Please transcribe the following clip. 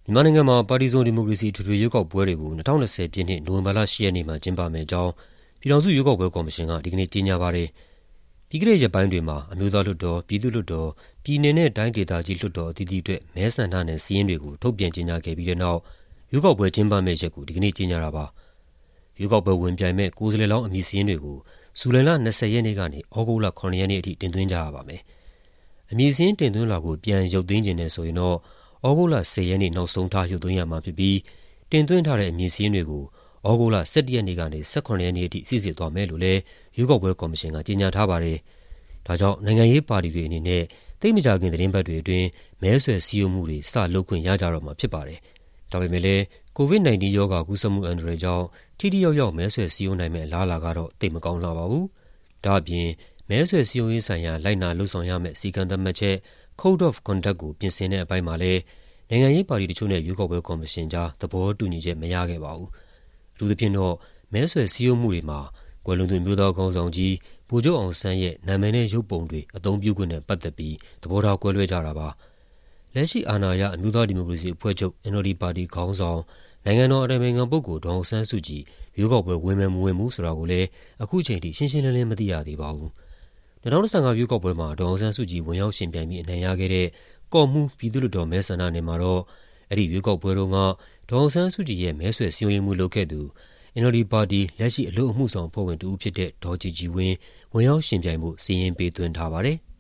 မြန်မာနိုင်ငံမှာပါတီစုံဒီမိုကရေစီအထွေထွေရွေးကောက်ပွဲတွေကို2020ပြည့်နှစ်နိုဝင်ဘာလ10ရက်နေ့မှာကျင်းပမယ့်အကြောင်းပြည်ထောင်စုရွေးကောက်ပွဲကော်မရှင်ကဒီကနေ့ကြေညာပါတယ်။ပြီးခဲ့တဲ့ရက်ပိုင်းတွေမှာအမျိုးသားလွှတ်တော်၊ပြည်သူ့လွှတ်တော်၊ပြည်နယ်နဲ့တိုင်းဒေသကြီးလွှတ်တော်အသီးသီးအတွက်မဲဆန္ဒနယ်စာရင်းတွေကိုထုတ်ပြန်ကြေညာခဲ့ပြီးတဲ့နောက်ရွေးကောက်ပွဲကျင်းပမယ့်ရက်ကိုဒီကနေ့ကြေညာတာပါ။ရွေးကောက်ပွဲဝင်ပြိုင်မယ့်ကိုယ်စားလှယ်လောင်းအမည်စာရင်းတွေကိုဇူလိုင်လ20ရက်နေ့ကနေဩဂုတ်လ9ရက်နေ့အထိတင်သွင်းကြရပါမယ်။အမည်စာရင်းတင်သွင်းလွှာကိုပြန်ရုပ်သိမ်းချင်တယ်ဆိုရင်တော့ဩဂုတ်လ10ရက်နေ့နောက်ဆုံးထားရုပ်သိမ်းရမှာဖြစ်ပြီးတင်သွင်းထားတဲ့အမည်စာရင်းတွေကိုဩဂုတ်လ17ရက်နေ့ကနေ18ရက်နေ့အထိစိစစ်သွားမယ်လို့လည်းရွေးကောက်ပွဲကော်မရှင်ကကြေညာထားပါတယ်။ဒါကြောင့်နိုင်ငံရေးပါတီတွေအနေနဲ့သိပ်မကြာခင်သတင်းပတ်တွေအတွင်းမဲဆွယ်စည်းရုံးမှုတွေစလုပ်ခွင့်ရကြတော့မှာဖြစ်ပါတယ်။ဒါပေမဲ့လည်း COVID-19 ရောဂါကူးစက်မှုအန္တရာယ်ကြောင့်ထိထိရောက်ရောက်မဲဆွယ်စည်းရုံးနိုင်မယ့်အလားအလာကတော့သိပ်မကောင်းလှပါဘူး။ဒါ့အပြင်မဲဆွယ်စည်းရုံးရေးဆိုင်ရာလိုက်နာလုပ်ဆောင်ရမယ့်စည်းကမ်းသတ်မှတ်ချက် Code of Conduct ကိုပြင်ဆင်တဲ့အပိုင်းမှာလည်းနိုင်ငံရေးပါတီတချို့နဲ့ရွေးကောက်ပွဲကော်မရှင်ကြားသဘောတူညီချက်မရခဲ့ပါဘူး။အထူးသဖြင့်တော့မဲဆွယ်စည်းရုံးမှုတွေမှာကွယ်လွန်သူမျိုးသားခေါင်းဆောင်ကြီးဗိုလ်ချုပ်အောင်ဆန်းရဲ့နာမည်နဲ့ရုပ်ပုံတွေအသုံးပြုခွင့်နဲ့ပတ်သက်ပြီးသဘောထားကွဲလွဲကြတာပါ။လက်ရှိအာဏာရအမျိုးသားဒီမိုကရေစီအဖွဲ့ချုပ် NLD ပါတီခေါင်းဆောင်နိုင်ငံတော်အတိုင်ပင်ခံပုဂ္ဂိုလ်ဒေါ်အောင်ဆန်းစုကြည်ရွေးကောက်ပွဲဝင်မယ်မဝင်ဘူးဆိုတာကိုလည်းအခုချိန်ထိရှင်းရှင်းလင်းလင်းမသိရသေးပါဘူး။2015ရွေးကောက်ပွဲမှာဒေါ်အောင်ဆန်းစုကြည်ဝင်ရောက်ယှဉ်ပြိုင်ပြီးအနိုင်ရခဲ့တဲ့ကော့မှူးပြည်သူ့လွှတ်တော်မဲဆန္ဒနယ်မှာတော့အဲဒီရွေးကောက်ပွဲတုန်းကဒေါ်အောင်ဆန်းစုကြည်ရဲ့မဲဆွယ်စည်းရုံးရေးမှုလုပ်ခဲ့သူ NLD ပါတီလက်ရှိအလုပ်အမှုဆောင်အဖွဲ့ဝင်တဦးဖြစ်တဲ့ဒေါ်ကြည်ကြည်ဝင်းဝင်ရောက်ယှဉ်ပြိုင်ဖို့စာရင်းပေးသွင်းထားပါတယ်။